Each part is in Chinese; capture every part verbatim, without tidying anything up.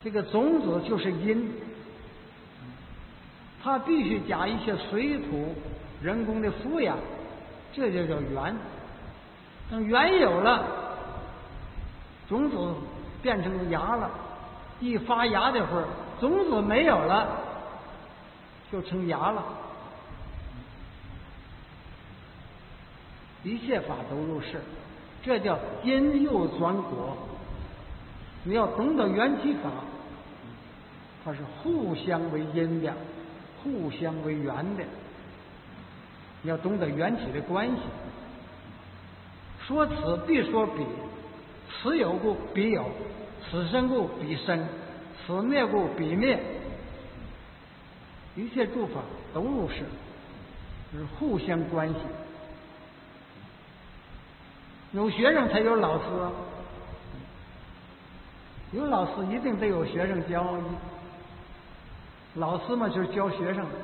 这个种子就是因，它必须加一些水土、人工的抚养，这就叫缘。等缘有了，种子变成芽了，一发芽的会儿，种子没有了，就成芽了。一切法都如是，这叫因诱转果。你要懂得缘起法，它是互相为因的，互相为缘的。你要懂得缘起的关系。说此必说彼，此有故彼有，此生故彼生，此灭故彼灭。一切诸法都如是，是互相关系。有学生才有老师，有老师一定得有学生教。老师嘛，就是教学生。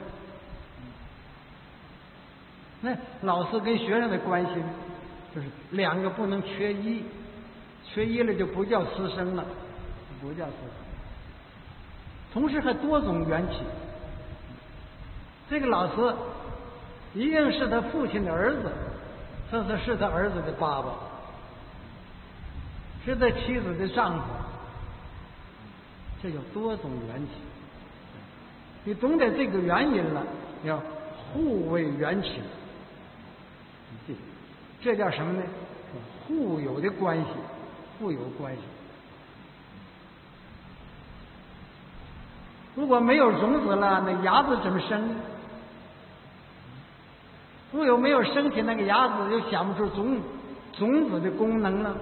那老师跟学生的关系，就是两个不能缺一，缺一了就不叫师生了，不叫师生。同时还多种缘起。这个老师一定是他父亲的儿子，这是是他儿子的爸爸，是他妻子的丈夫，这叫多种缘起。你懂得这个原因了，要互为缘起，这叫什么呢？互有的关系，互有关系。如果没有种子了，那芽子怎么生？如果没有升起那个芽子，就想不出种种子的功能了。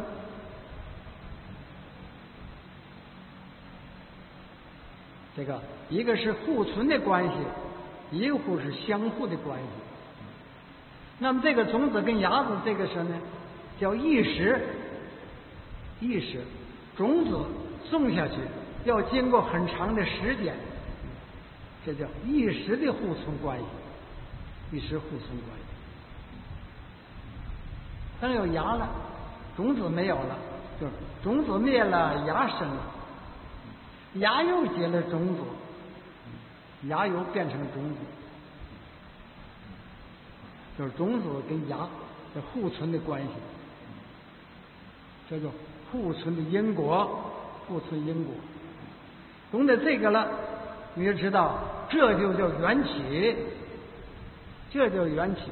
这个一个是互存的关系，一个互是相互的关系。那么这个种子跟芽子这个什么呢？叫一时。一时种子种下去要经过很长的时间，这叫一时的互存关系，一时互存关系。等有芽了，种子没有了，就是种子灭了，芽生了，芽又结了种子，芽又变成种子，就是种子跟芽的互存的关系，这就互存的因果，互存因果。懂得这个了，你就知道这就叫缘起，这叫缘起。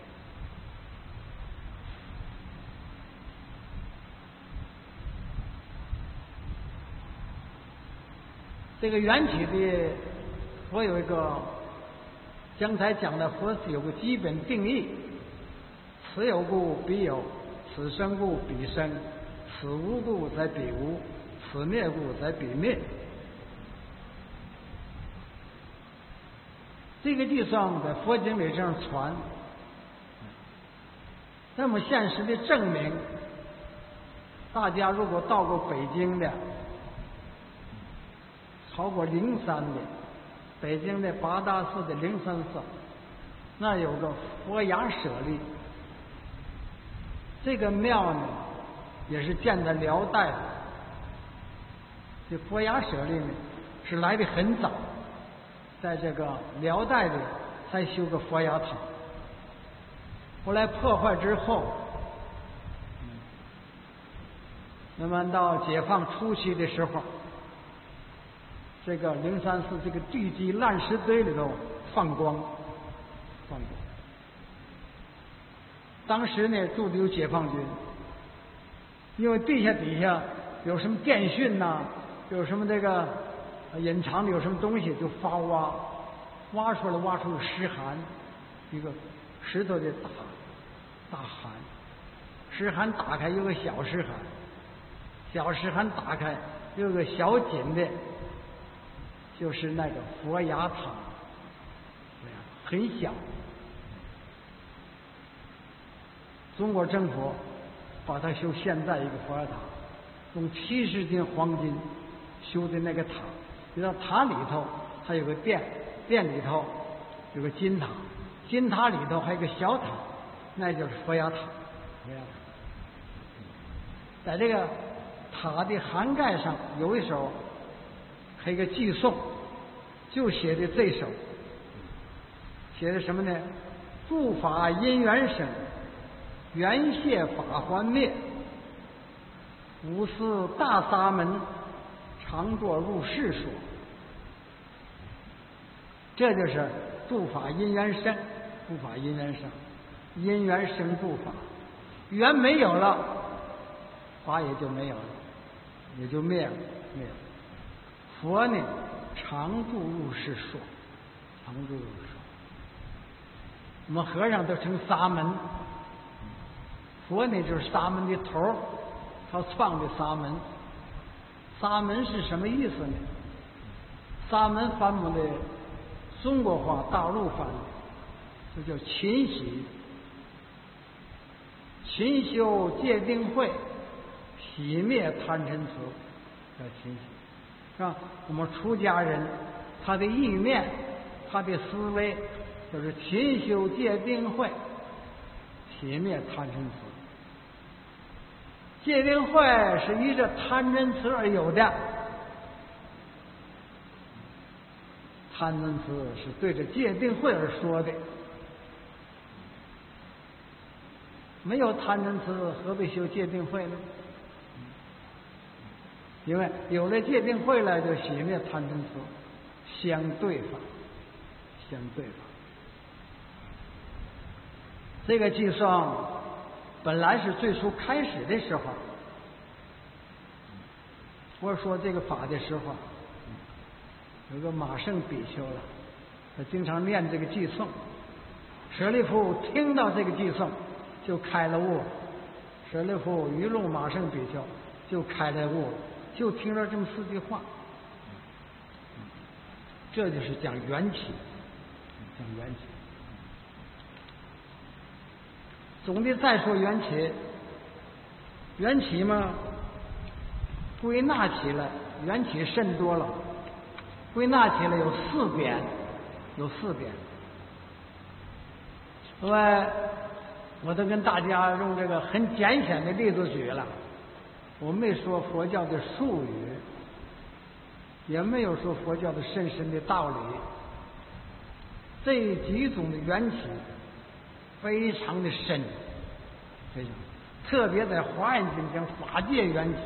这个缘起的，我有一个刚才讲的佛是有个基本定义：此有故彼有，此生故彼生，此无故则彼无，此灭故则彼灭。这个地上在佛经里这样传，那么现实的证明，大家如果到过北京的，超过灵山的，北京的八大寺的灵山寺，那有个佛牙舍利。这个庙呢，也是建在辽代的。这佛牙舍利呢，是来的很早，在这个辽代的才修个佛牙塔。后来破坏之后，那么到解放初期的时候，这个灵山寺这个地基烂石堆里头放光，放光。当时呢，住的有解放军，因为地下底下有什么电讯呐、啊，有什么这个隐藏的有什么东西，就发挖，挖出来挖出个石函，一个石头的大大函，石函打开有个小石函，小石函打开有个小紧的。就是那个佛牙塔，很小。中国政府把它修现在一个佛牙塔，用七十斤黄金修的那个塔。你知道塔里头还有个殿，殿里头有个金塔，金塔里头还有个小塔，那就是佛牙塔。佛牙塔在这个塔的涵盖上有一首还有一个寄颂，就写的这首，写的什么呢？诸法因缘生，缘谢法还灭。无私大沙门，常作入世说。这就是诸法因缘生，诸法因缘生，因缘生诸法，缘没有了，法也就没有了，也就灭了，灭了。佛呢，常住入世说，常住入世说。我们和尚都称沙门，佛呢就是沙门的头，他创的沙门。沙门是什么意思呢？沙门翻译的中国话，大陆翻译就叫勤习，勤修戒定慧，熄灭贪嗔痴，叫勤习。是吧？我们出家人，他的意念，他的思维，就是勤修戒定慧，熄灭贪嗔痴。戒定慧是依着贪嗔痴而有的，贪嗔痴是对着戒定慧而说的。没有贪嗔痴，何必修戒定慧呢？因为有了戒定慧了，就熄灭贪嗔痴，相对法，相对法。这个计算本来是最初开始的时候，我说这个法的时候，有个马胜比丘了，他经常念这个偈颂。舍利弗听到这个偈颂，就开了悟。舍利弗一路马胜比丘就开了悟，就听了这么四句话。这就是讲缘起，讲缘起。总的再说缘起，缘起嘛，归纳起来，缘起甚多了，归纳起来有四点，有四点。另外，我都跟大家用这个很简显的例子举了，我没说佛教的术语，也没有说佛教的深深的道理。这几种的缘起非常的深，非常，特别在华严经讲法界缘起，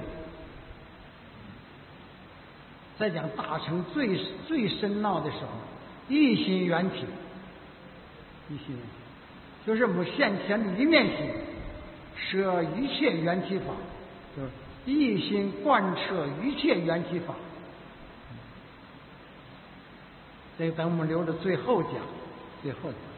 在讲大乘最最深奥的时候，一心缘起，一心缘起，就是我们现前的一念心，舍一切缘起法，就是一心贯彻一切缘起法。这等我们留着最后讲，最后讲。